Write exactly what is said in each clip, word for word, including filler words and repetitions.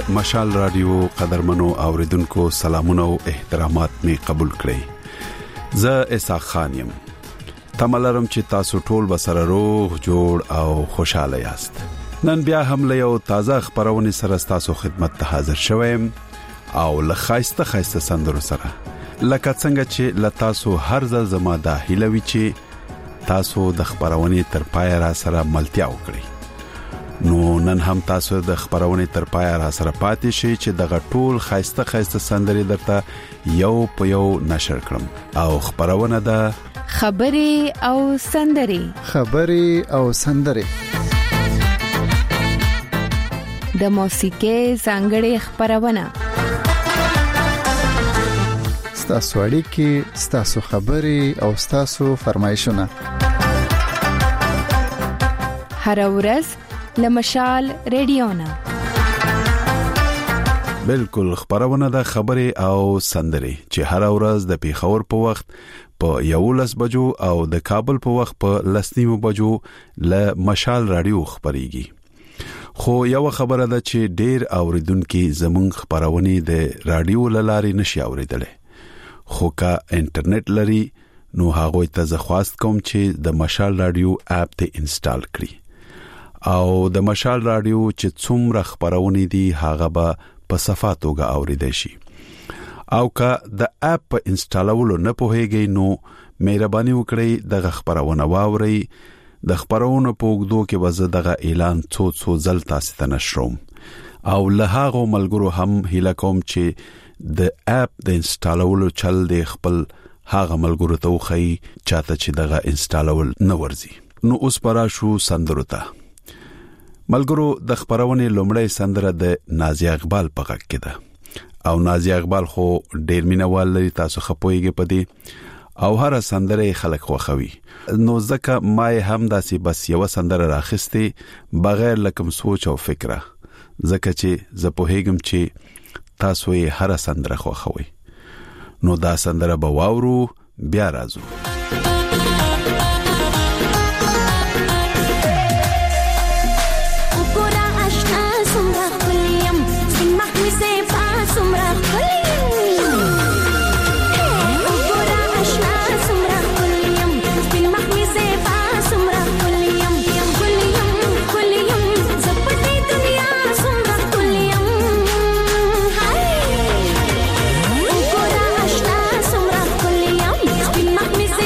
مشال رادیو قدرمنو اوریدونکو سلامونه او احترامات می قبول کړئ. زه اسحاق خان یم. تملرم چې تاسو ټول بسره روغ جوړ او خوشاله یاست. نن بیا هم له یو تازه خبرونه سره تاسو خدمت ته حاضر شوم او له خاصه خاصه سندرو سره. لکه څنګه چې ل تاسو هر ځل زما د هیلوي چې تاسو د خبرونه تر پای را سره ملتیا وکړئ. نو نن هم تاسو د خبرونه تر پای را سره پاتې شئ چې دغه ټول خاصه خاصه سندري درته یو په یو نشر کړم او خبرونه ده خبري او سندري خبري او سندري د موسیقي څنګه خبرونه ستاسو اړیکې ستاسو خبري او ستاسو فرمایشونه هر ورځ لمشال ریډیونا بالکل خبرونه د خبري او سندري چې هر ورځ د پیښور په وخت په یولس بجو او د کابل په وخت په لسنیمو بجو ل مشال رادیو خبريږي. خو یو خبره ده چې ډیر اوریدونکو زمون خبرونه د رادیو لاري نشي اوریدلې. خو کا انټرنیټ لري نو هغه ته زه خواست کوم چې د مشال رادیو اپ ته انسټال کړئ. او د مشال رادیو چې څومره خبرونه دي هغه به په صفاتوګه اوریدل شي. او کا د اپ په انسټالولو نه پوهیږئ نو مهرباني وکړئ د خبرونه واورئ. د خبرونو په وګدو کې وزه دغه اعلان څو څو ځل تاسو ته نشروم او له هغه ملګرو هم هیله کوم چې د اپ د انسټالولو چل د خپل هغه ملګرو ته وخی چاته چې دغه انسټالول نه ورزي. نو اوس پرا شو سندرو ته. ملګرو د خبرونه لومړی سندره د نازیه اقبال په غږ کې ده او نازیه اقبال خو ډیر مینوال لري، تاسو خپويږئ پدې او هر سندره خلک خوخوي. نو ځکه ما هم داسې بس یو سندره راخسته بغیر لکم سوچ او فکره، ځکه چې زه په هیګم چې تاسو یې هر سندره خوخوي. نو دا سندره به واورو بیا راځو. Miss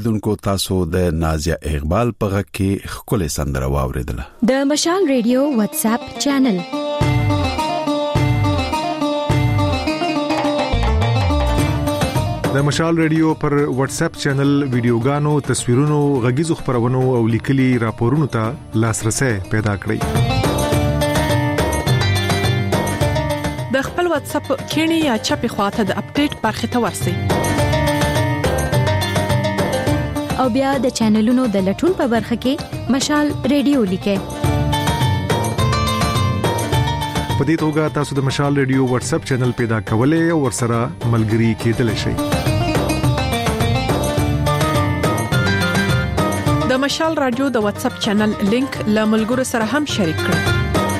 اوریدونکو تاسو د نازیه اقبال په غږ کې خپل سندره واوریدله د مشال ریډیو واتس اپ چینل. د مشال ریډیو پر واتس اپ چینل ویډیوګانو، تصویرونو، غږیزو خبرونو او لیکلي راپورونو ته لاسرسي پیدا کړئ. د خپل واتس اپ کینی یا چپی خواته د اپډیټ برخه ته ورسئ. او بیا د چینلونو د لټون په برخه کې مشال ریډیو لیکئ. په دې توګه تاسو د مشال ریډیو واتس اپ چینل پیدا کولای او ورسره ملګري کېدلی شئ. د مشال رادیو د واتس اپ چینل لینک له ملګرو سره هم شریک کړئ.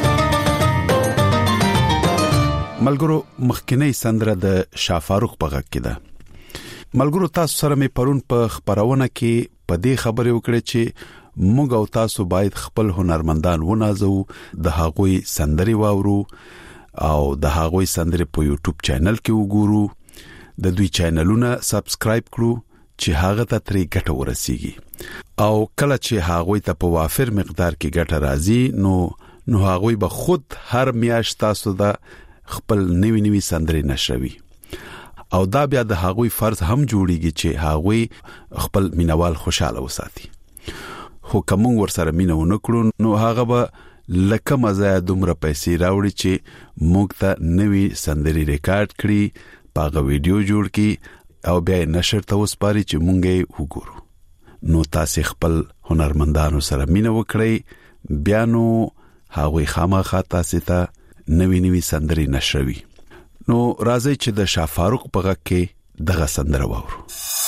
ملګرو مخکینی سندره د شافاروق په غږ کې ده. ملګرو تاسو سره مې پرون په خبرونه کې په دې خبرې وکړې چې موږ او تاسو باید خپل هنرمندان ونازو، د هغوی سندري واورو او د هغوی سندري په یوټیوب چینل کې وګورو، د دوی چینلونه سبسکرایب کړو چې هغه ته ترې ګټه ورسیږي او کله چې هغوی ته په وافر مقدار کې ګټه راځي نو نو هغوی به خود هر میاشت تاسو د خپل نوی نوی سندري نشروي او دا بیا د هغوی فرض هم جوړیږي چې هغوی خپل مینوال خوشاله وساتي. خو کوم ورسره مینه ونکړو نو هغه به لکه مزه دومره پیسې راوړي چې موږ ته نوی سندري ریکارډ کړي، پاغه ویډیو جوړ کړي او بیا نشر ته وسپاري چې مونږ یې وګورو. نو تاسو خپل هنرمندانو سره مینه وکړئ، بیا نو هغوی خامخا تاسو ته نوی نوی سندري نشروي. نو راځي چې د شافاروق په غږ کې دغه سندره واورو.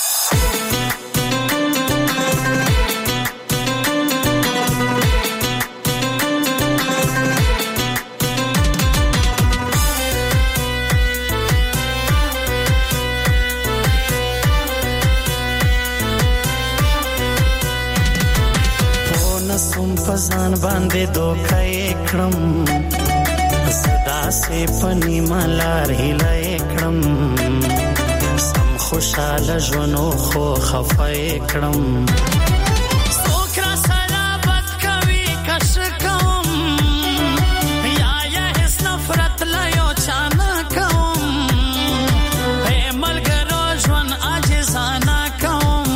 نسوم پزان باندې دوکای کړم، صدا سے پنی مالار هلای کړم، سم خوشاله ژوندو خو خفای کړم. سوکرا سره بد کوي کش کوم، یا یا هیڅ نفرت لا یو چانا کوم، اے ملګرو ژوند عاجزانه کوم.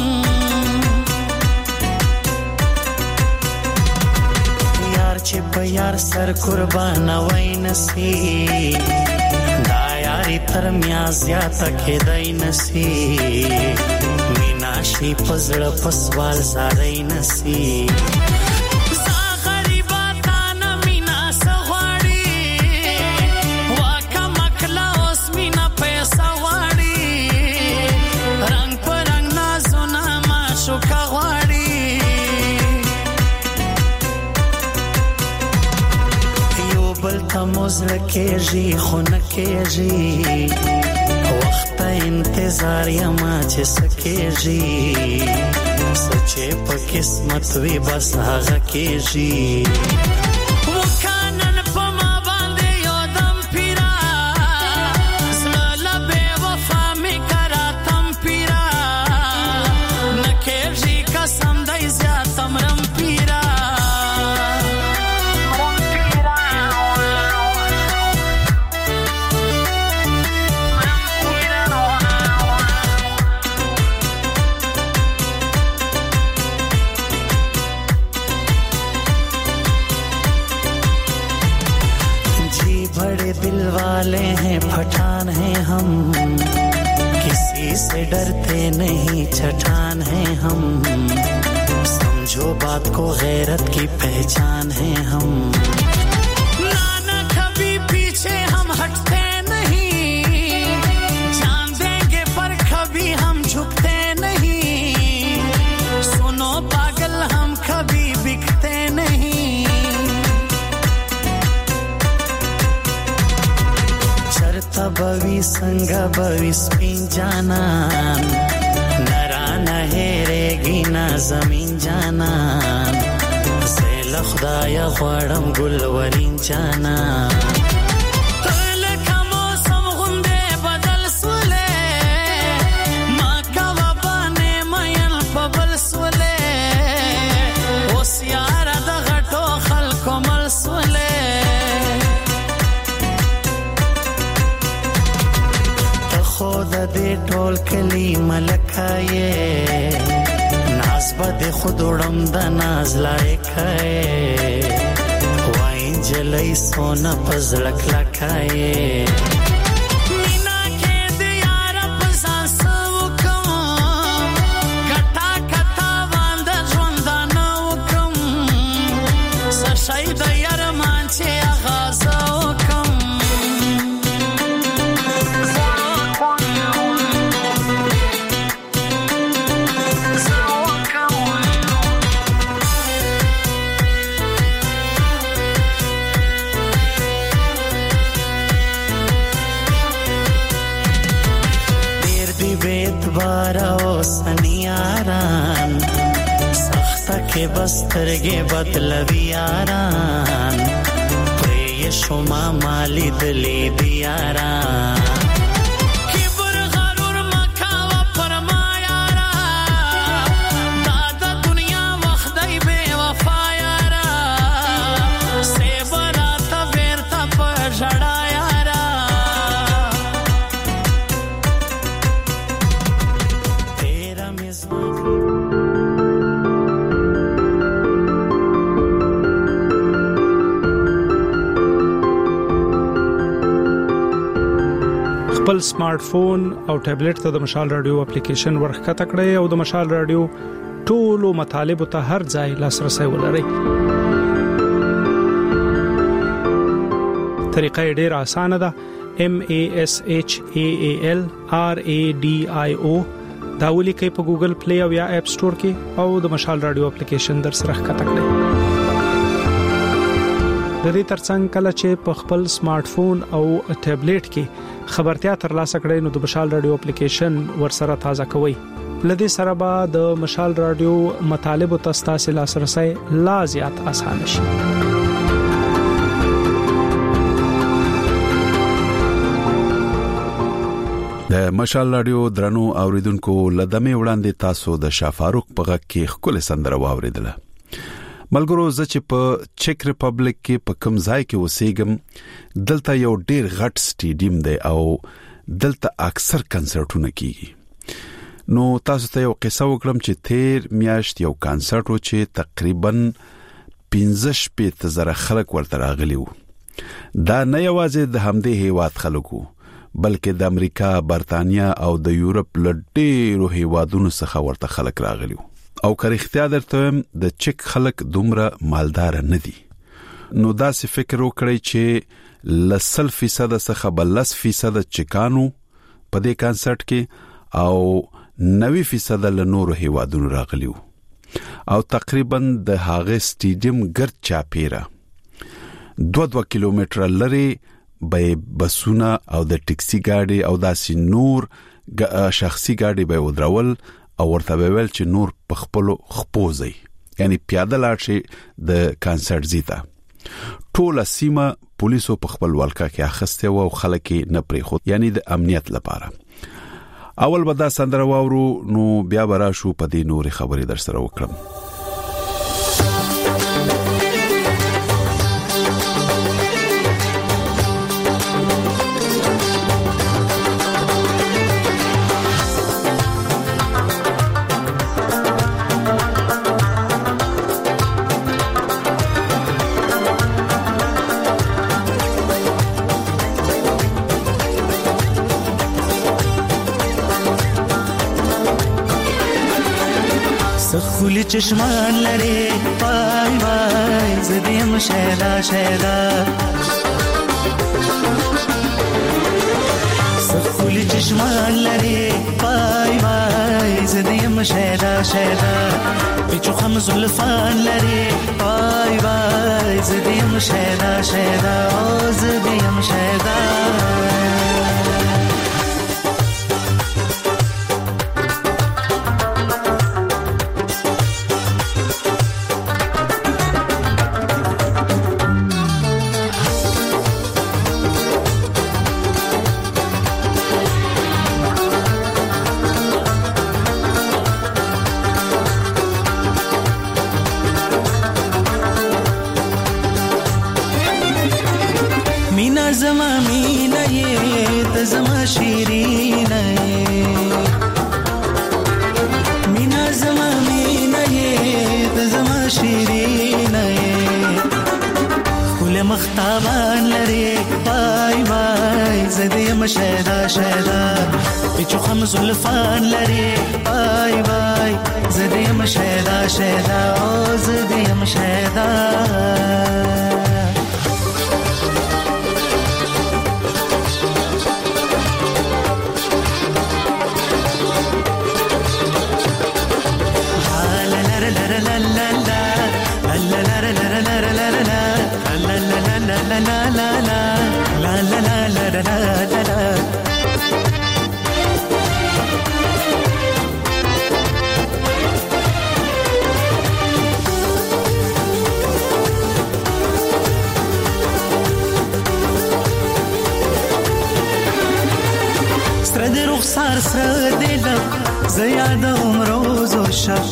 یار چې په یار سر قربان وای نسی، دا یاری تر میا زیاته کېدای نسی، مینا شي پزړه پسوال زارای نسی. زه غریبا تا نه مینا سغواړي، واکه مکلا اوس مینا پیسې غواړي، رنگ پر رنگ نازونه معشوقه غواړي. بلتا مزر کېږي خو نه کېږي، وخت انتظار یما چې سکېږي، سچې په قسمت وي بس هغه کېږي. وکانن په ما باندې یو دم پیرا، زړه بې وفا مې کراتم پیرا، نه کېږي قسم دی زیاتم رم پیرا. दिल वाले हैं पठान हैं हम, किसी से डरते नहीं चट्टान हैं हम, समझो बात को गैरत की पहचान हैं हम. नाना कभी पीछे हम हटते नहीं, जान देंगे पर कभी हम झुकते नहीं, सुनो पागल हम कभी बिकते नहीं. बवी संगा बवी स्पिन जानन, नरा नहेरेगी ना जमीन जानन, زیل خدایا غواړم ګلورین جانان. په ټول کلی ملکایې ناز بد خود وړم د ناز لایکای وای جلای سونا پزړک لکایې سنیاران سخته کې بسترګې بدلوي یاران پرې شوما مالی دلی دیاران خپل سمارټ فون او ټابلیټ ته د مشال رادیو اپلیکیشن ورخکته کړئ او د مشال رادیو ټولو مطالب ته هر ځای لاسرسي ولرئ. طریقه ډیره اسانه ده. M A S H A A L R A D I O دا ولیکئ په ګوګل پلی او یا اپ سٹور کې او د مشال رادیو اپلیکیشن در سره ښکته کړئ. د دې ترڅنګ کله چې په خپل سمارټ فون او ټابلیټ کې خبرتیا ترلاسه کړئ نو د مشال رادیو اپلیکیشن ورسره تازه کوئ. لدې سره به د مشال رادیو مطالب او تاسو لاسرسي لا زیات آسان شي. د مشال رادیو درنو اوریدونکو لدمه وړاندې تاسو د شافاروق په غږ کې خپل سندره واوریدله. ملګرو زه چې په چک ریپبلیک کې په کوم ځای کې اوسېږم دلته یو ډیر غټ سټیډیم دی او دلته اکثر کنسرټونه کیږي. نو تاسو ته یو قصه وکړم چې تیر میاشت یو کنسرټ و چې تقریبا پنځه شپږ زره خلک ورته راغلي وو. دا نه یوازې د همدې هیواد خلکو بلکې د امریکا، برتانیا او د یورپ له ډیرو هیوادونو څخه ورته خلک راغلي وو. او که اختیار درته د چک خلک دومره مالدار نه دي نو داسې فکر وکړئ چې لسل فیصد څخه بلس فیصد چکانو په دې کنسرت کې او نوي فیصد له نورو هیوادونو راغلي وو او تقریبا د هغه سټیډیم ګرد چاپیره دو دو کیلومتر لري به بسونه او د ټیکسي ګاډي او داسې نور شخصي ګاډي به ودرول او ورته ویل چې نور په خپل خپوزي یعنی پیاده لاړ شي د کنسرت زیته. ټول سیمه پولیسو په خپل ولکه کې اخسته او خلک نه پرې خو یعنی د امنیت لپاره. اول به دا سندره واورو نو بیا به راشو په دې نور خبرې در سره وکړم. سخولی چشمان لري پای وای زدیم شهدا شهدا سخولی چشمان لري پای وای زدیم شهدا شهدا پیچو خم زلفان لري پای وای زدیم شهدا شهدا زدیم شهدا مینا زما مینا یې ته زما شیرینه مینا زما مینا یې ته زما شیرینه کله مختابان لري بای بای زدي مشهدا شهدا بچو خم زلفان لري بای بای زدي مشهدا شهدا او زدي مشهدا سر سر دلم زیادم روز و شب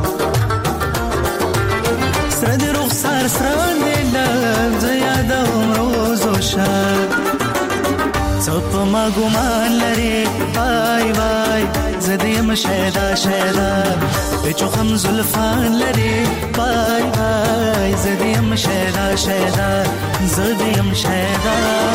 سر روح سر سر دلم زیادم روز و شب صف ما گمان لري بای بای زدیم شهدا شهدا بچو خم زلفان لري بای بای زدیم شهدا شهدا زدیم شهدا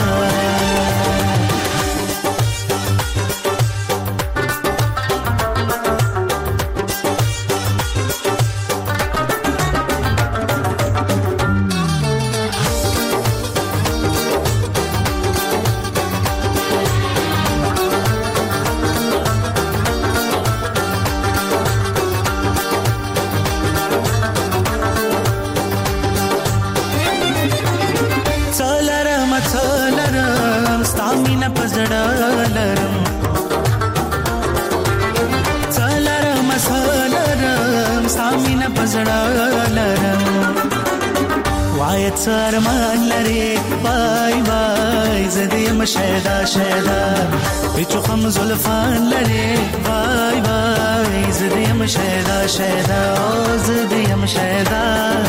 سرمان لري باي باي زدي مشهدا شهدا بچو خم زلفان لري باي باي زدي مشهدا شهدا او زدي مشهدا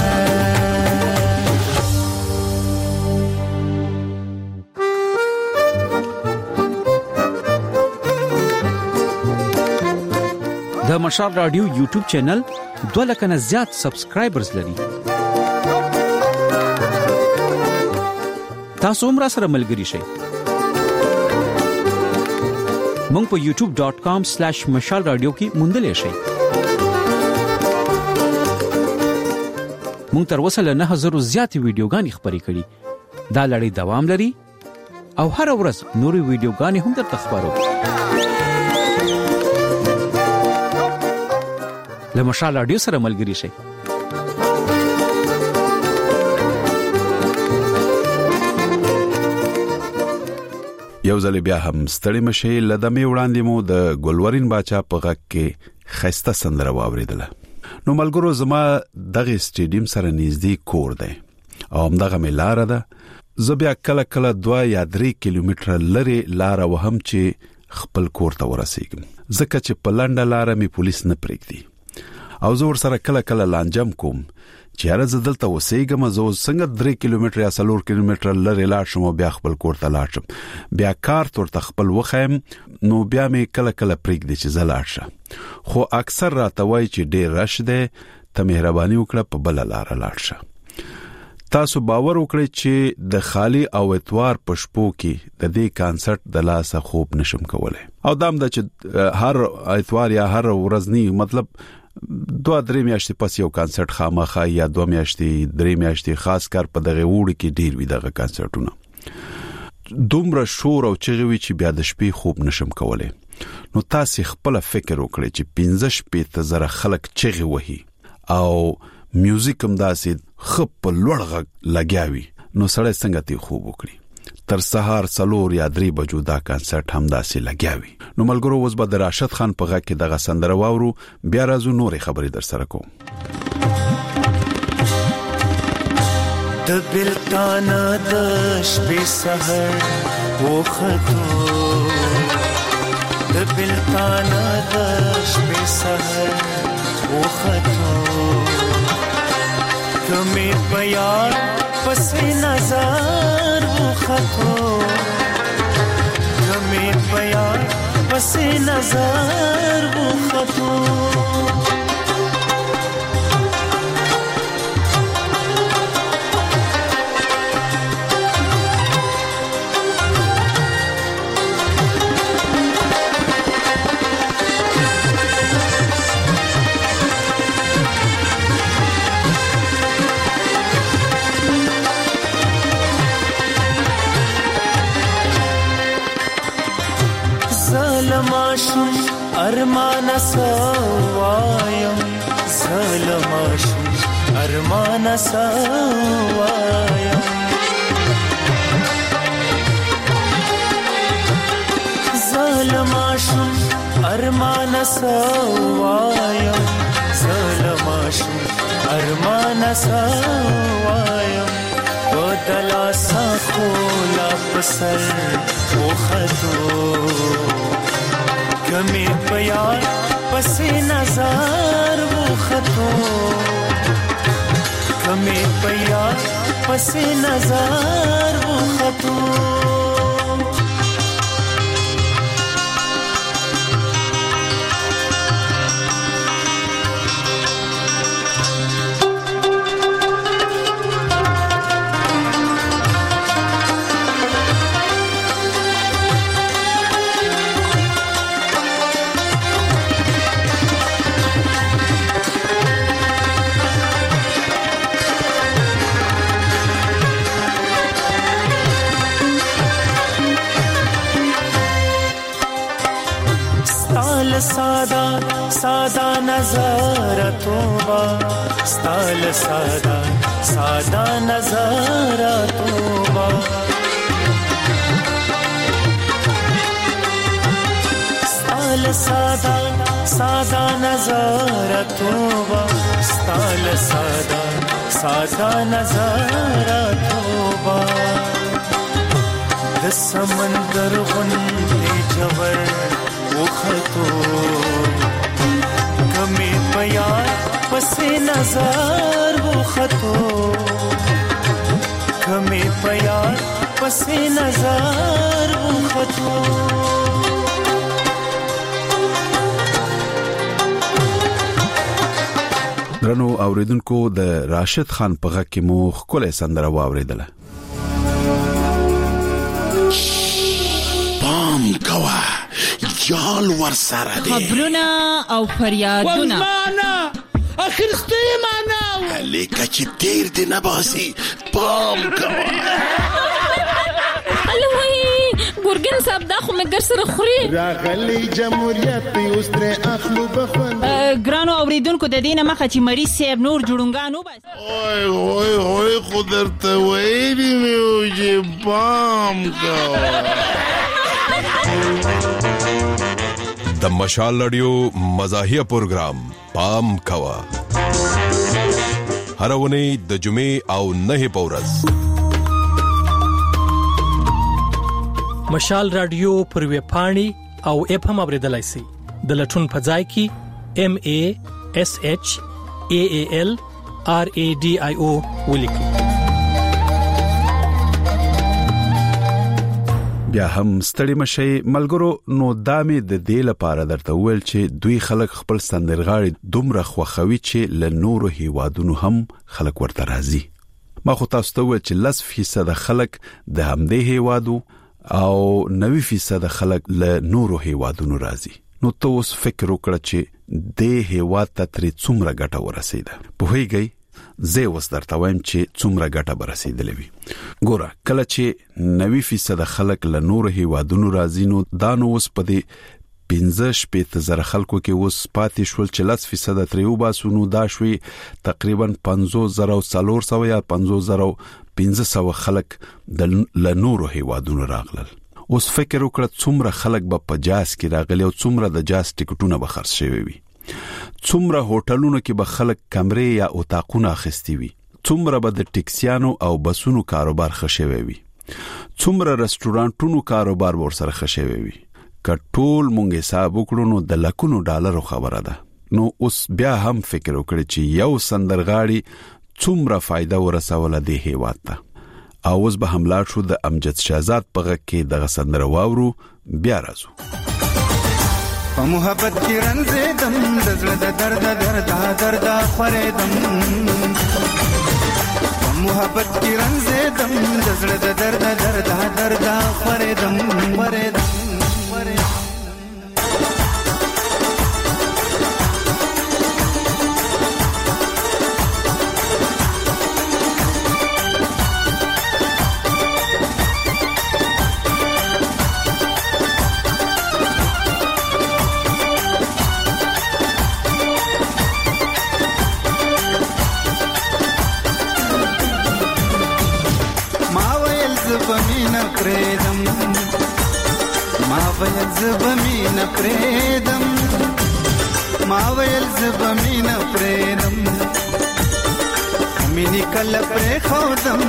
د مشال رادیو یوټیوب چینل دوه لکه نه زیات سبسکرایبرز لري. تاسو هم را سره ملګري شئ. مونږ په یوټیوب ډاٹ کام سلیش مشال رادیو کې موندلې شئ. مونږ تر اوسه له نه هزار زیاتې ویډیوګانې خپرې کړې. دا لړۍ دوام لري او هر ورځ نورې ویډیوګانې هم درته خبرو. له مشال رادیو سره ملګري شئ. یو ځل بیا هم ستړي مشي لدمه وړاندې مو د ګلورین باچا په غږ کې خسته سندره واوریدله. نو ملګرو زما دغه سټیډیم سره نږدې کور دی او همدغه ملاره ده. زه بیا کله کله دوه یا درې کیلومتره لري لار وهم چې خپل کور ته ورسېږم ځکه چې په لنډه لار می پولیس نه پریږدي او زه ور سره کله کله لانجم کوم چې هر ځل دلته وسېږم زه څنګه درې کیلومتره یا څلور کیلومتره لري لاړ شم بیا خپل کور ته لاړ شم بیا کارت ورته خپل وخایم نو بیا می کله کله پریږدي چې زه لاړ شم خو اکثر راته وایي چې ډېر رش دی ته مهرباني وکړه په بل لار لاړ شه. تاسو باور وکړئ چې د خالی او اتوار پښپو کې د دې کانسرت د لاسه خوب نشم کولای او دام د چې هر اتوار یا هر ورځنی مطلب دوه درې میاشتې پس یو کانسرت خامخا یا دوه میاشتې درې میاشتې خاص کار په دغه وړ کې ډیر وی دغه کانسرتونه دومره شور او چغوي چې بیا د شپې خوب نشم کولای. نو تاسو خپل فکر وکړئ چې پنځه شپې ته زره خلک چغي وهي او میوزیک هم داسې خپ په لوړ غږ لګیاوي نو سړی څنګه تی خوب وکړي. تر سهار څلور یا درې بجو دا کانسرت هم داسې لګیاوي. نو ملګرو اوس به د راشد خان په غږ کې دغه سندره واورو بیا راځو نورې خبرې در سره کوم. د بلتانا د شپې سحر وختو د بلتانا د شپې سحر وختو کمې پیار پس نظر وختو پس نظر وختو ظلماشم ارمان سوایم ظلماشم ارمان سوایم ظلماشم ارمان سوایم ظلماشم ارمان سوایم ودلا سخولا پسر وختو کمی پیار پس نظر وختو کمی پیار پس نظر وختو सादा सादा नज़ारतों स्टाइल सादा सादा नज़ारतों स्टाइल सादा सादा नज़ारतों स्टाइल सादा सादा नज़ारतों द समंदर गुंदे जबर वختو کمی پیار پس نظر وختو کمی پیار پس نظر وختو درنو اوریدونکو د راشد خان په غږ کې مو خپل سندره واوریدله پام کوا یال ور سره دی خبرونه او فریادونه ولمانا اخر ستیمانا لیکه چې تیر دی نه باسي پام کوا الوی ګورګن صاحب دا خو مګر سره خوري راغلی جمهوریت اوس تر اخلو بخوند ګرانو اوریدونکو د دینه مخه چې مریض صاحب نور جوړونګانو بس اوه اوه اوه قدرت وېری میو چې پام کوا د مشال رادیو مزاحیه پروگرام پام کوا هر ونی د جمعې او نه پورز مشال رادیو پر وی پاڼي او اپ هم اوریدلای شي د لټون په ځای کې ام ا اس اچ ا ا ال ار ا ډي اي او ولیکي بیا هم ستړي مشي ملګرو نو دامه د دې لپاره درته ویل چې دوی خلک خپل سندرغاړي دومره خوخوي چې ل نورو هیوادونو هم خلک ورته راځي ما خو تاسو ته ویل چې لس فیصد خلک د همدې هیوادو او نوي فیصد خلک ل نورو هیوادونو راځي نو تاسو فکر وکړئ چې د هیواد ته تر څومره ګټه ورسېده په هیګي زه وس درته وایم چې څومره ګټه برسېدلې وي ګوره کله چې نوي فیصد خلک له نور هیوادونو راځي نو دا نو اوس په دې پنځه شپږ زره خلکو کې اوس پاتې شول چې لس فیصد تریو باسو نو دا شوي تقریبا پنځوس زره او څلور سوه یا پنځوس زره پنځه سوه خلک د له نور هیوادونو راغلل اوس فکر وکړه څومره خلک به په جاز کې راغلي او څومره د جاز ټیکټونه به خرڅ شوي وي څومره هوټلونو کې به خلک کمرې یا اتاقونه اخیستي وي څومره به د ټیکسیانو او بسونو کاروبار خښوي وي څومره رستورانټونو کاروبار ورسره خښوي وي کټول مونږ حساب وکړو نو د لکونو ډالرو خبره ده نو اوس بیا هم فکر وکړئ چې یو سندرغاړي څومره فائدہ ورسوله دی هیواد ته او اوس به حمله شو د امجد شهزاد په غږ کې د سندره واورو بیا راځو په محبت کې رنځېدم د زړه د درد درد درد خورېدم په محبت کې رنځېدم د زړه د درد درد درد خورېدم خورېدم پریدم ما ویل زبمین پریدم ما ویل زبمین پریدم مینی کل پر خودم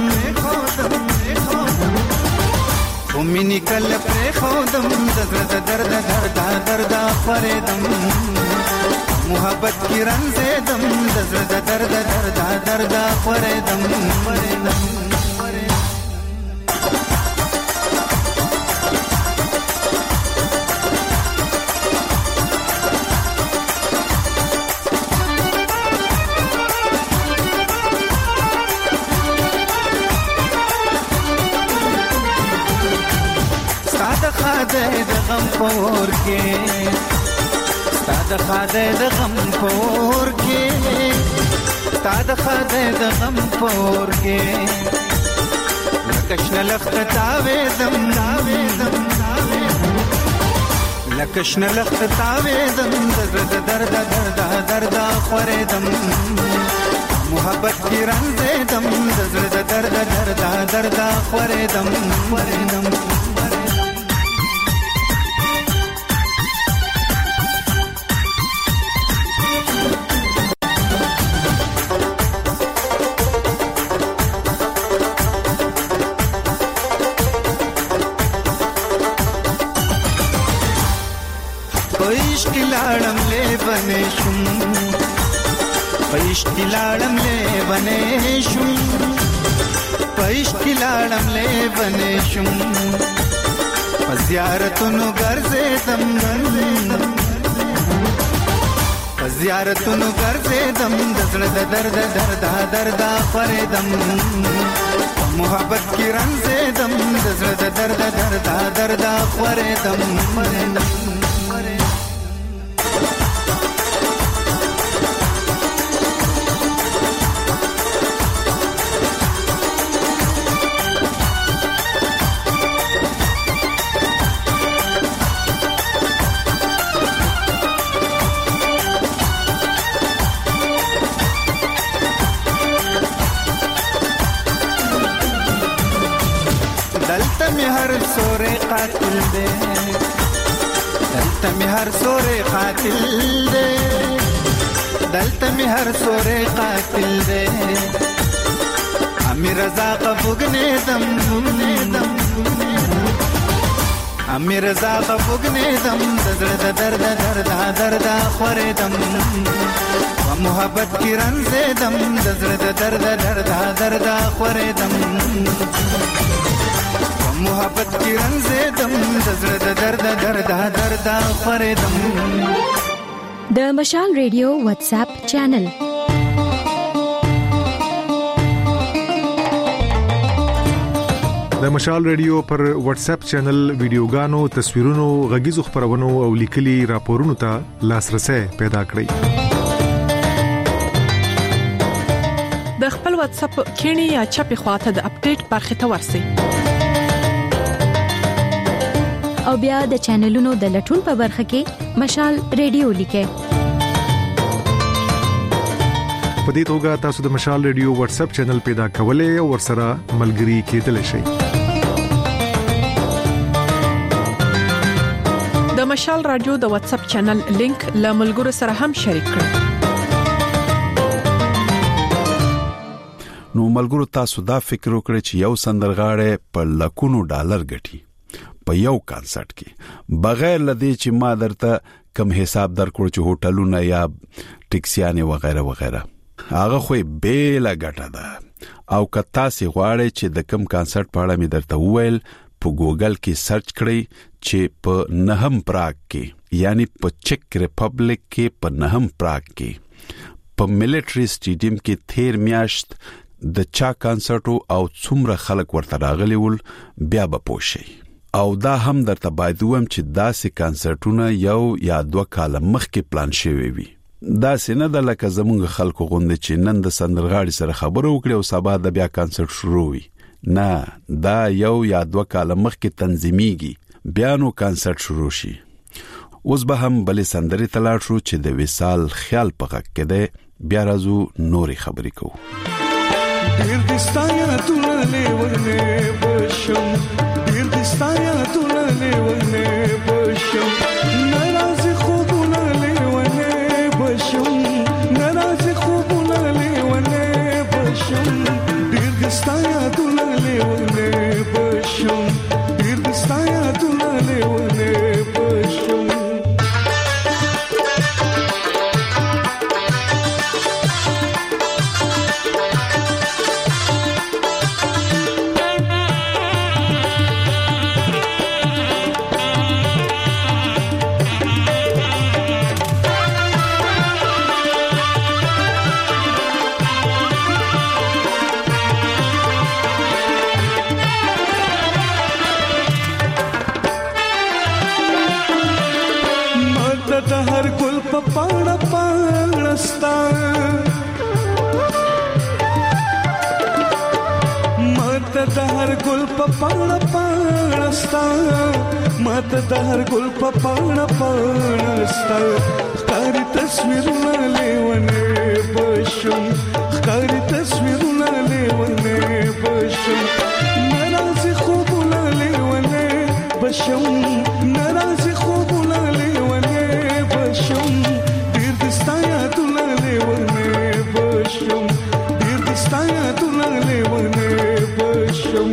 او مینی کل پر خودم درد درد درد درد پریدم محبت کی رنځېدم درد درد درد درد پریدم پریدم خاده د غم پور کې ستاد خاده د غم پور کې ستاد خاده د غم پور کې لکشن لخت تاویدم تاویدم لکشن لخت تاویدم درد درد درد درد خورېدم محبت کی رنځېدم درد درد درد درد خورېدم خورېدم لاړم له بنې شم پېښ کی لاړم له بنې شم پېښ کی لاړم له بنې شم زیارتونو ګرځېدم زیارتونو ګرځېدم د زړه د درد درد درد خورېدم محبت کی رنځېدم د زړه د درد درد درد خورېدم हर सोरे कातिल दे दलता में हर सोरे कातिल दे दलता में हर सोरे कातिल दे अमीर रजा का बुगने दम बुगने दम अमीर रजा का बुगने दम दर्द दर्द दर्द दर्द खौरेदम व मोहब्बत की रंज़ेदम दर्द दर्द दर्द दर्द खौरेदम محبت کی رنځېدم د زړه د درد درد درد خورېدم د مشال ریډیو واتس اپ چینل د مشال ریډیو پر واتس اپ چینل ویډیوګانو تصویرونو غږیزو خبرونو او لیکلي راپورونو ته لاسرسي پیدا کړئ د خپل واتس اپ کینی یا چپی خواته د اپډیټ برخه ته ورسئ او بیا د چینلونو د لټون په برخه کې مشال ریډیو لیکه په دې توګه تاسو د مشال ریډیو واتس اپ چینل پیدا کولای او ورسره ملګري کېدلی شئ د مشال رادیو د واتس اپ چینل لینک له ملګرو سره هم شریک کړئ نو ملګرو تاسو دا فکر وکړئ چې یو سندرغاړی په لکونو ډالر ګټي په یو کانسرت کې بغیر لدی چې ما درته کم حساب درکړ چې هوټلونه یا ټیکسیانه وغیرہ وغیرہ هغه خو بیل غټه ده او کتا سي غواړي چې د کم کانسرت په اړه مې درته وویل په ګوګل کې سرچ کړئ چې په نهم پراګ کې یعنی په چک ریپبلیک کې په نهم پراګ کې په ملټری سټیډیم کې تیر میاشت د چا کانسرټو او څومره خلک ورته راغلي ول بیا به پوښي او دا هم درته باید وم چې داسې کانسرټونه یو یا دوه کال مخکې پلان شوی وي دا سینه د لکه زمونږ خلکو غونډه چې نن د سندرغاړي سره خبرو وکړي او سبا د بیا کانسرټ شروع وي نه دا یو یا دوه کال مخکې تنظیمیږي بیا نو کانسرټ شروع شي اوس به هم بلې سندرې تلاړ شو چې د وصال خیال په غږ کې ده بیا راځو نورې خبرې کوو ډیر دستایا تولې ورنه بشم ډیر دستایا تولې ورنه بشم ناراض خوبونه لیونه بشم ناراض خوبونه لیونه بشم ډیر دستایا تولې ورنه بشم ډیر دستایا تولې ورنه بشم पाड़ा पाड़स्ता मत दहर गुल पाड़ा पाड़स्ता मत दहर गुल पाड़ा पाड़स्ता कारी तस्वीर लेवने बशम कारी तस्वीर लेवने बशम नाराज खूब लेवने बशम नाराज खूब लेवने बशम ډیر دستایا تولې ورنه بشم ډیر دستایا تولې ورنه بشم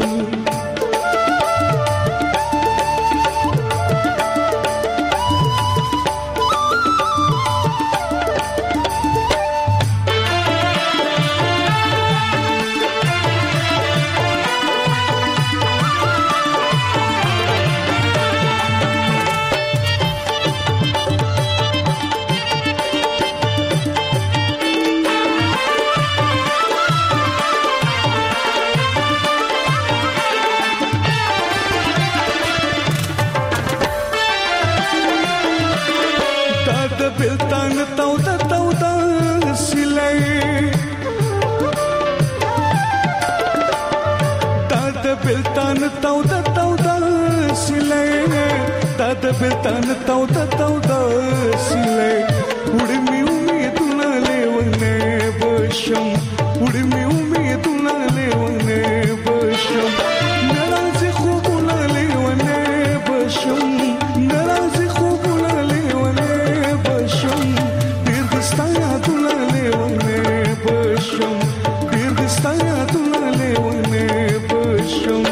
بلتان تودا تودا سیلے اڑی می امیدونه لیونه بشم اڑی می امیدونه لیونه بشم ناراض خوبونه لیونه بشم ناراض خوبونه لیونه بشم ډیر دستایا تونه لیونه بشم ډیر دستایا تونه لیونه بشم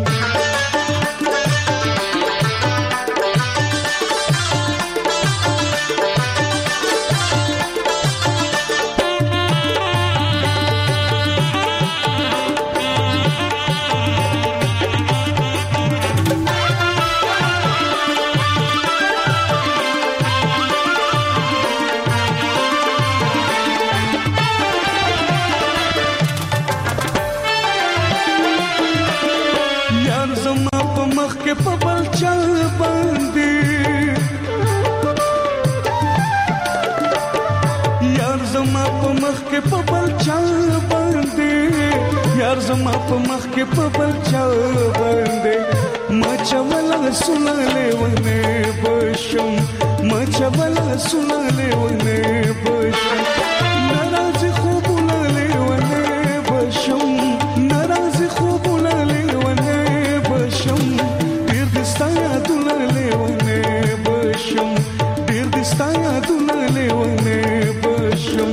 زما په مخ کې په بل چا باندې مچولا سنلې ونه بشم مچولا سنلې ونه بشم ناراض خوبونه لیونه بشم ناراض خوبونه لیونه بشم ډیر دستایا تونه لیونه بشم ډیر دستایا تونه لیونه بشم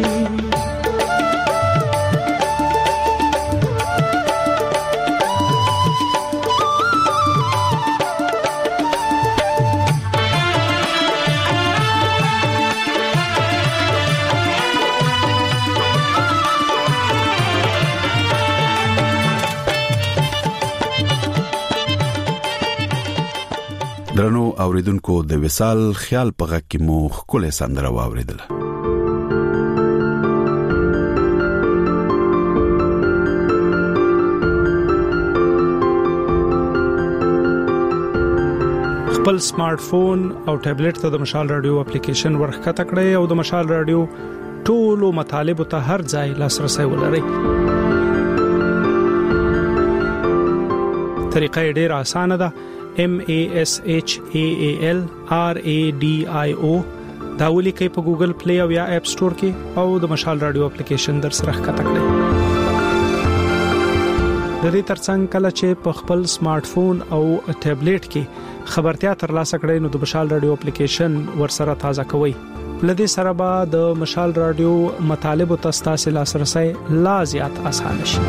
درنو اوریدونکو د وصال خیال په غږ کې مو خپل سندره واوریدله. خپل سمارټ فون او ټابلیټ ته د مشال رادیو اپلیکیشن ورخکته کړئ او د مشال رادیو ټولو مطالبه ته هر ځای لاسرسي ولرئ. طریقه ډیره اسانه ده. M A S H A A L R A D I O دا ولیکئ په ګوګل پلی او یا اپ سٹور کې او د مشال رادیو اپلیکیشن در سره ښکته کړئ. د دې ترڅنګ کله چې په خپل سمارټ فون او ټابلیټ کې خبرتیا ترلاسه کړئ نو د مشال رادیو اپلیکیشن ورسره تازه کوئ. لدې سره به د مشال رادیو مطالبه تاسو لاسرسي لا زیات آسان شي.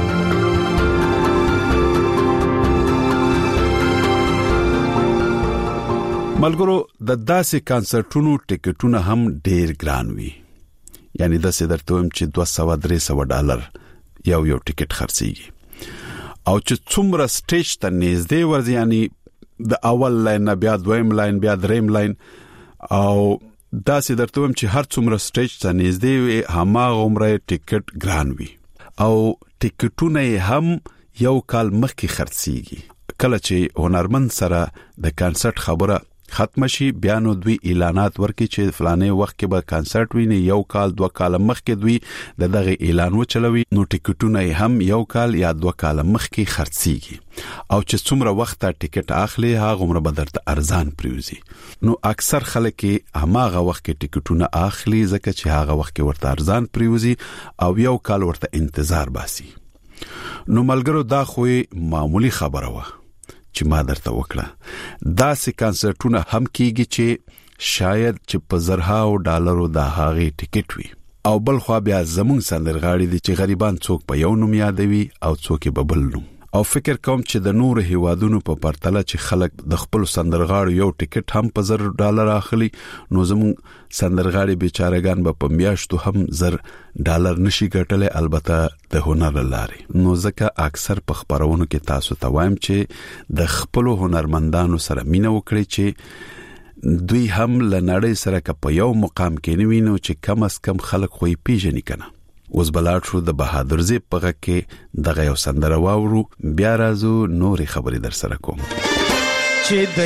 ملګرو د داسې کانسرټونو ټیکټونه هم ډیر ګران وي. یعنی د سې درته هم چې دوه سوه درې سوه ډالر یو یو ټیکټ خرڅيږي او چې څومره سټیج ته نږدې ورځي، یعنی د اول لاین بیا دویم لاین بیا دریم لاین او دا سې درته هم چې هر څومره سټیج ته نږدې وي هماغه عمره ټیکټ ګران وي او ټیکټونه هم یو کال مخکې خرڅيږي. کله چې هنرمند سره د کانسرټ خبره ختم شي بیا نو دوی اعلانات ورکړي چې فلانه وخت کې به کانسرټ ویني، یو کال دوه کال مخکې دوی د دغه اعلان وچلوي نو ټیکټونه هم یو کال یا دوه کال مخکې خرڅيږي او چې څومره وخت ټیکټ اخلي هغه عمر به درته ارزان پریوزي. نو اکثر خلک هماغه وخت کې ټیکټونه اخلي ځکه چې هغه وخت کې ورته ارزان پریوزي او یو کال ورته انتظار باسي. نو ملګرو دا خو معمولی خبره و چې ما درته وکړه. دا سې کانسرټونه هم کیږي چې شاید چې په زرهاو ډالرو د هغه ټیکټ وي او بل خو بیا زمون سندرغاړي دي چې غریبان څوک په یو نوم یادوي او څوک په بل نوم. او فکر کوم چې د نور هیوادونو په پرتله چې خلک د خپل سندرغاړو یو ټیکټ هم په زر ډالر اخلي نو زمون سندرغاړي بیچارهګان به په میاشتو هم زر ډالر نشي ګټلې، البته د هنر لاري. نو ځکه اکثر په خبرونو کې تاسو ته وایم چې د خپل هنرمندانو سره مینه وکړئ چې دوی هم لنړې سره په یو مقام کې نوینو چې کم از کم خلک خوې پیژنې کنه. اوس بلاد شو د بهادر زی په غږ کې دغه یو سندره واورو بیا راځو نورې خبرې در سره کوم. چې د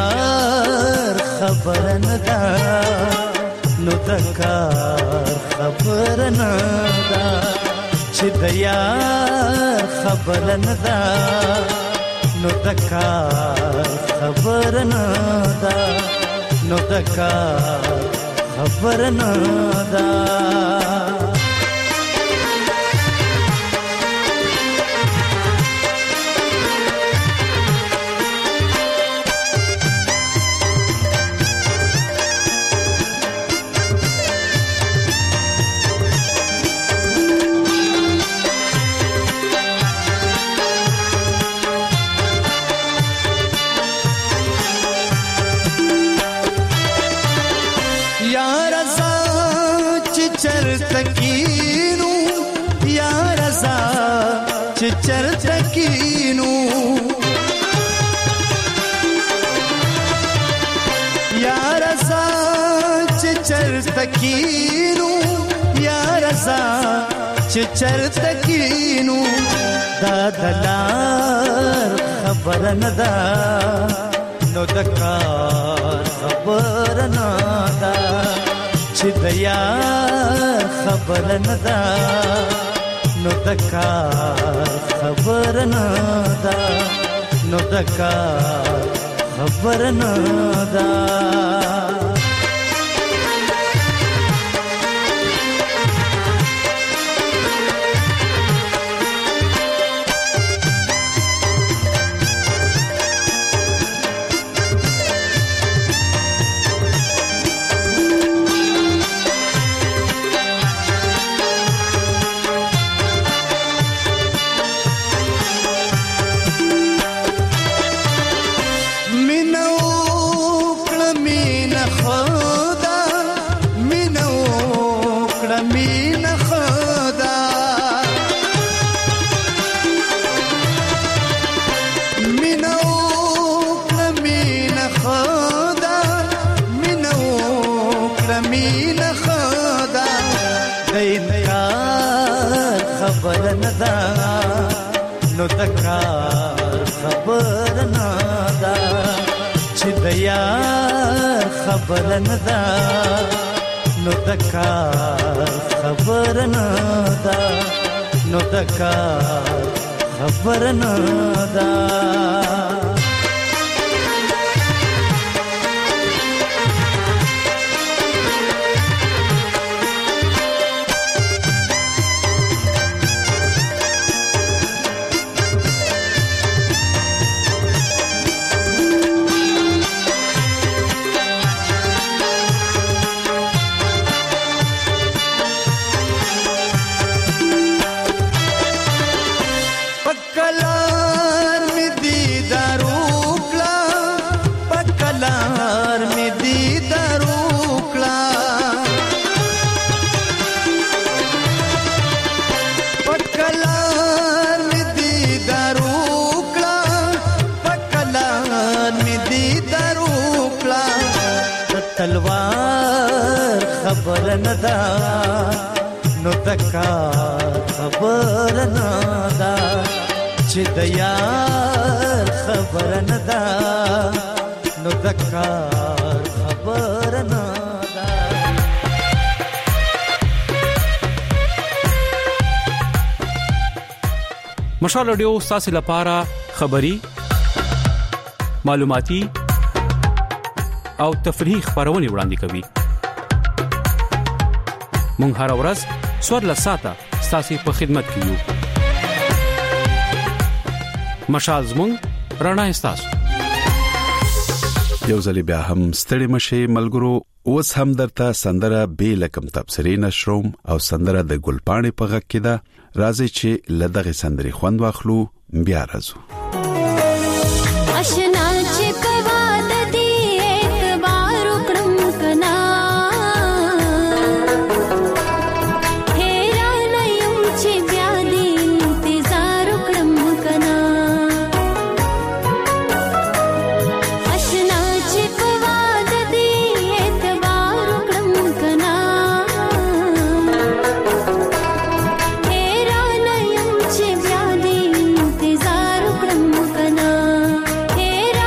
یار خبر نه ده نو د کار خبر نه ده، چې د یار خبر نه ده نو د کار خبر نه ده، نو د کار خبر نه ده. چرته کینو یار زا چې چرته کینو یار زا چې چرته کینو دا دلار خبر نه ده نو د کار خبر نه ده، چې د یار خبر نه ده نو د کار خبر نه ده، نو د کار خبر نه ده. چې د یار خبر نه ده نو د کار خبر نه ده نو د کار خبر نه ده تلوار خبر نه ده نو د کار خبر نه ده چې د یار خبر نه ده نو د کار خبر نه ده مشال رادیو ستاسو لپاره خبری معلوماتي او تفریحي خبرونه وړاندې کوي. مونږ هر ورځ څوار ساعته ستاسو په خدمت کې یو. مشال زموږ رڼا ستاسو. یو ځل بیا هم ستړي مشه ملګرو، اوس هم درته سندره به لکم تبصرې نشروم او سندره د ګلپاڼې په غږ کې ده. راځي چې لدغه سندري خوند واخلو، بیا راځو. آشنا چې په واده دی اعتبار وکړم کنا حیران یم چې بیا دې انتظار وکړم کنا آشنا چې په واده دی اعتبار وکړم کنا حیران یم چې بیا دې انتظار وکړم کنا حیران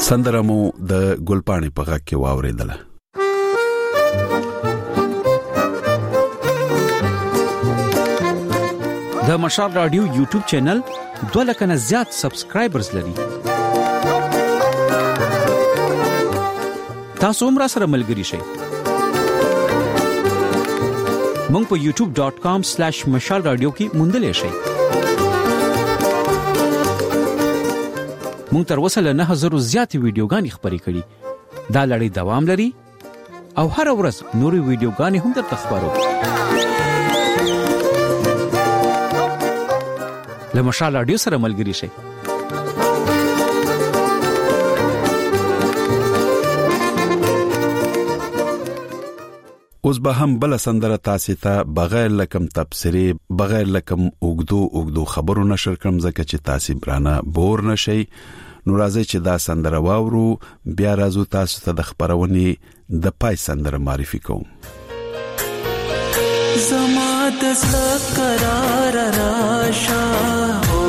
سندره مو د ګلپاڼې په غږ کې واوریدله. د مشال رادیو یوټیوب چینل دوه لک نه زیات سبسکرایبرز لري. تاسو هم را سره ملګري شئ. مونږ په یوټیوب ډاٹ کام سلیش مشال رادیو کې موندلې شئ. مونږ تر اوسه له نه هزار زیاتې ویډیوګانې خپرې کړې. دا لړۍ دوام لري او هر ورځ نورې ویډیوګانې هم درته خپرو. له مشال رادیو سره ملګري شئ. اوس به هم بل سندره تاسو ته بغیر لکم تبصری بغیر لکم اوګدو اوګدو خبرو نشر کړم ځکه چې تاسو برانه بور نشئ. نو راځي چې دا سندره واورو بیا راځو تاسو ته د خبرونې د پای سندره معرفي کوم. زما د زړه قرار راشه هو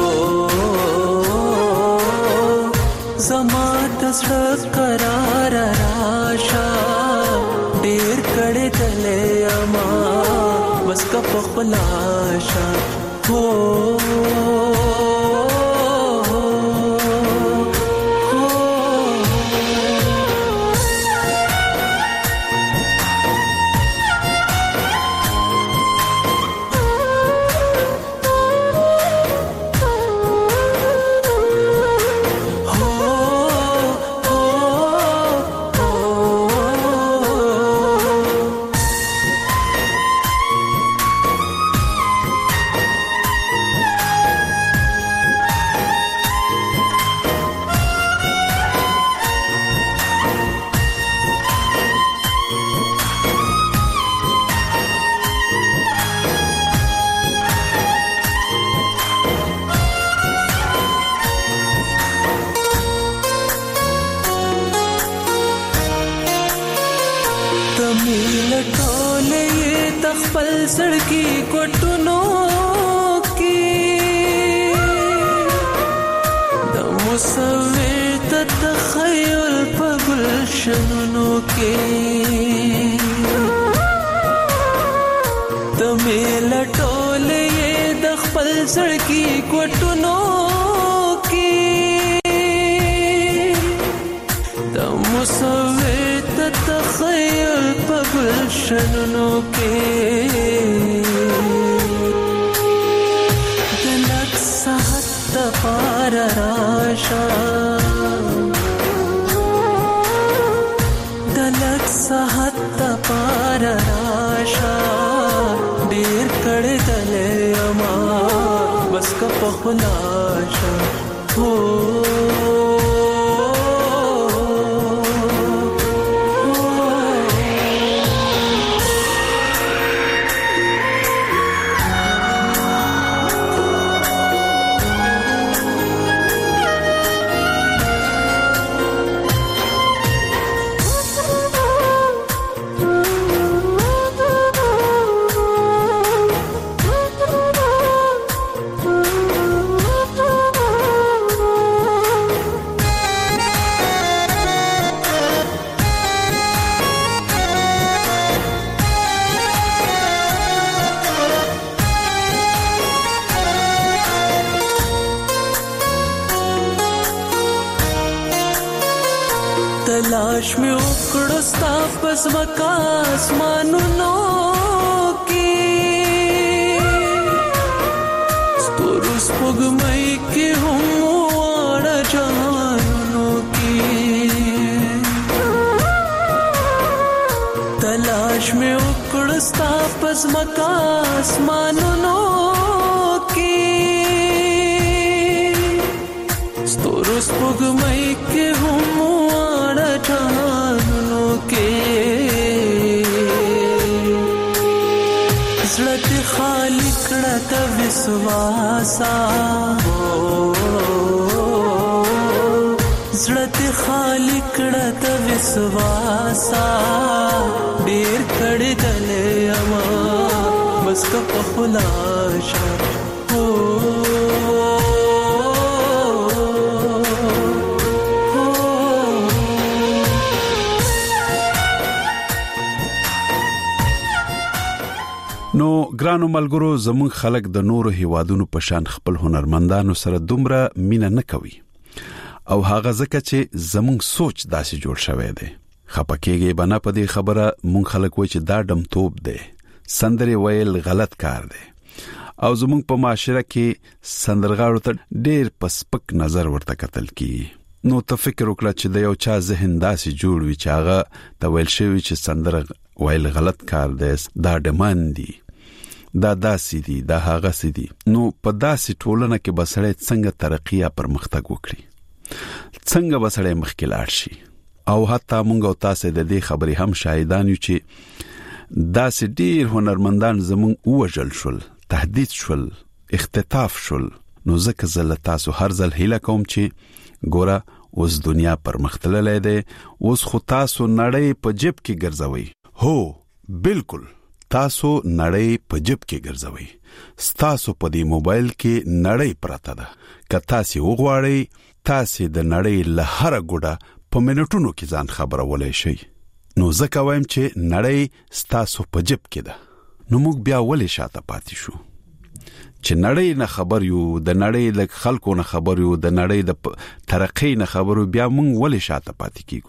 زما د زړه قرار راشه ډېر کړه دلې اما بس کا په خلاصه هو सड़की कोटनो की د مصور تخیل په گلشنونو کې د میله ټولې د خپل سړکی کوټونو کې د مصور تخیل په گلشنونو کې پار راشا دلک سحت پار راشا ډیر کړه دلې اما بس کا پخلاشا هو تلاش میں اکڑو ستا پزمکا اسمانونو کی ستورو سپوږمۍ کې هم واړه جهانونو کی تلاش میں اکڑو ستا پزمکا اسمانونو کی ستورو سپوږمۍ کې هم جانو کے زړه خالق کړه د وسواسا زړه خالق کړه د وسواسا ډیر کړه دلې اما بس کا په خلاصه هو Oh ګرانو ملګرو زموږ خلک د نورو هیوادونو په شان خپل هنرمندانو سره دومره مینه نه کوي او هغه ځکه چې زموږ سوچ داسې جوړ شوی دی. خپکیږي بنا په دې خبره مونږ خلک وایي چې دا ډمتوب دی، سندرې ویل غلط کار دی او زموږ په معاشره کې سندرغاړو ته ډېر پسپک نظر ورته کتل کیږي. نو ته فکر وکړه چې د یو چا ذهن داسې جوړ وي چې هغه ته ویل شوی چې سندره ویل غلط کار دی، دا ډمان دی، دا داسې دی، دا هغه سي دی. نو په داسې ټولنه کې بسړی څنګه ترقی یا پرمختګ وکړي، څنګه بسړی مخکې لاړ شي. او حتی مونږ او تاسو د دې خبرې هم شاهدان یو چې داسې ډیر هنرمندان زموږ وژل شول، تهدید شول، اختطاف شول. نو ځکه زه تاسو هر ځل هیله کوم چې ګوره اوس دنیا پرمختللې ده، اوس خو تاسو نړۍ په جیب کې ګرځوي. هو بالکل تاسو نړۍ په جیب کې ګرځوي، تاسو په دې موبایل کې نړۍ پراته ده. که تاسو وغواړئ تاسو د نړۍ له هر ګوډه په منټونو کې ځان خبرولای شئ. نو ځکه وایم چې نړۍ تاسو په جیب کې ده. نو موږ بیا ولې شاته پاتې شو چې نړۍ نه خبر یو، د نړۍ د خلکو نه خبر یو، د نړۍ د ترقۍ نه خبر یو، بیا موږ ولې شاته پاتې کیږو؟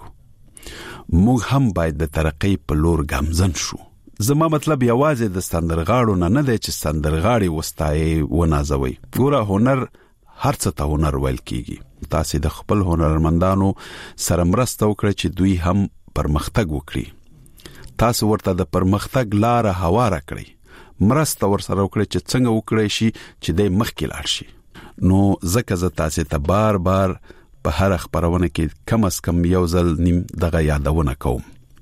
موږ هم باید د ترقۍ په لور ګامزن شو. زما مطلب یوازې د سندرغاړو نه نه دی چې سندرغاړي وستایي ونازوي. ګوره هنر هر څه ته هنر ویل کیږي. تاسو د خپل هنرمندانو سره مرسته وکړئ چې دوی هم پرمختګ وکړي. تاسو ورته د پرمختګ لار هواره کړئ، مرسته ورسره وکړئ چې څنګه وکړئ شي چې د مخکې لاړ شي. نو ځکه زه تاسو ته بار بار په هر خبرونه کې کم از کم یو ځل نیم دغه یادونه کوم.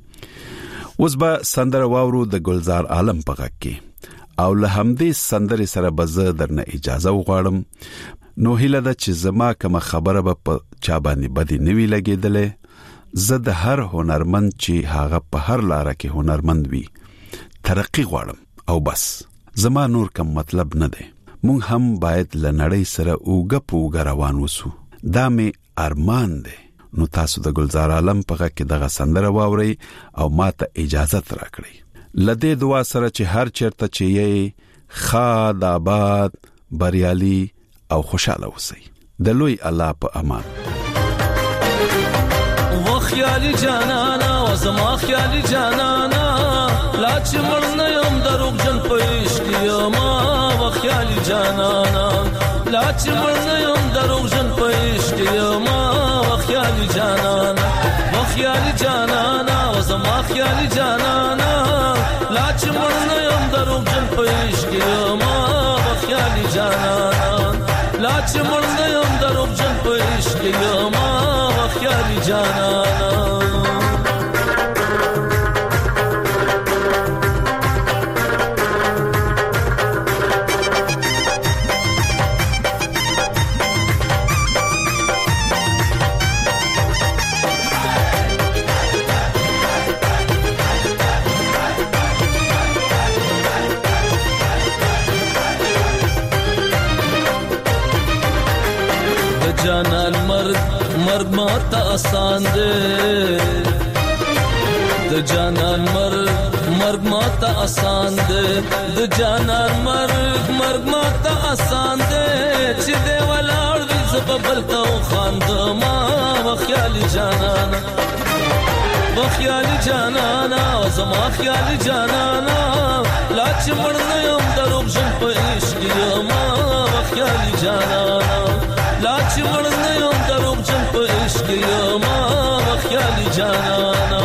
اوس به سندره واورو د ګلزار عالم په غږ کې، او له همدې سندرې سره به زه درنه اجازه وغواړم. نو هیله ده چې زما کوم خبره به په چا باندې بدی نوي لګیدلې. زه د هر هنرمند چې هغه په هر لار کې هنرمند وي ترقی غواړم او بس. زما نور کوم مطلب نه دی. مونږ هم باید له نړۍ سره اوګه پوګه روان وسو، دا می ارمان دی. نو تاسو د ګلزار عالم په غږ کې دغه سندره واورئ او ماته اجازه راکړئ. لدې دعا سره چې هر چیرته چې یې خاد آباد بریالي او خوشاله اوسئ. د لوی الله په امان. و خیالي جانانا و زما خیالي جانانا لا چې مرنه يم دروغ جن پېښ کیما. و خیالي جانانا لا چې مرنه يم دروغ جن پېښ کیما. و خیالي جانانا و خیالي جانانا و زما خیالي جانانا لا چې مرنه يم دروغ جن پېښ کیما. و خیالي جانانا لا چې مرنه يم دروغ جن پېښ کیما. و خیالي جانانا جانان مرد مرد ماتا آسان دے. د جانان مرد مرد ماتا آسان دے. د جانان مرد مرد ماتا آسان دے. چې دی ولاړ وي زببل تا خاندما. و خیالي جانانا و خیالي جانانا و زما خیالي جانانا لا چې مرنه يم دروغ جن په عشق یما. و خیالي جانانا لا چې مرنه يم دروغ جن په عشق یما. و خیالي جانانا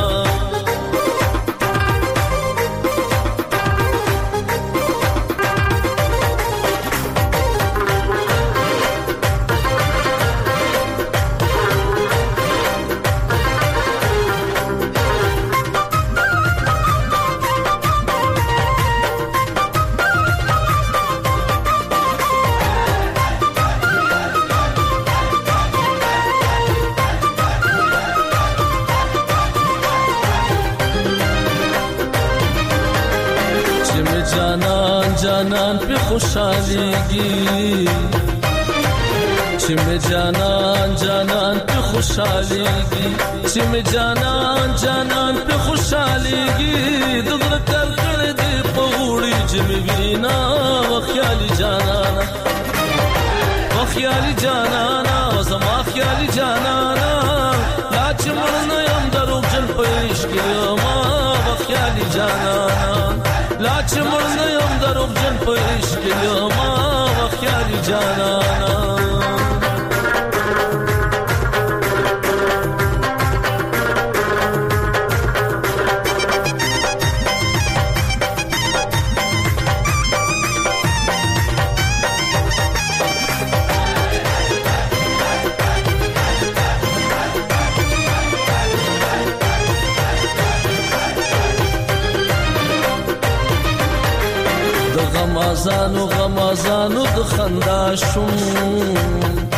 جانان पे खुशहालीगी. چې مې جانان جانان पे खुशहालीगी. چې مې جانان جانان पे खुशहालीगी. دغه کړ کړ دې په وړي می وینا و خیالی جانانا و خیالی جانانا زما خیالی جانانا لا چې مړ نه یم دروغ جن په عشق ما و خیالی جانانا لا چې مړ نه یم دروغ جن په عشق ما و خیالی جانانا غمازانو غمازانو د خندا شوم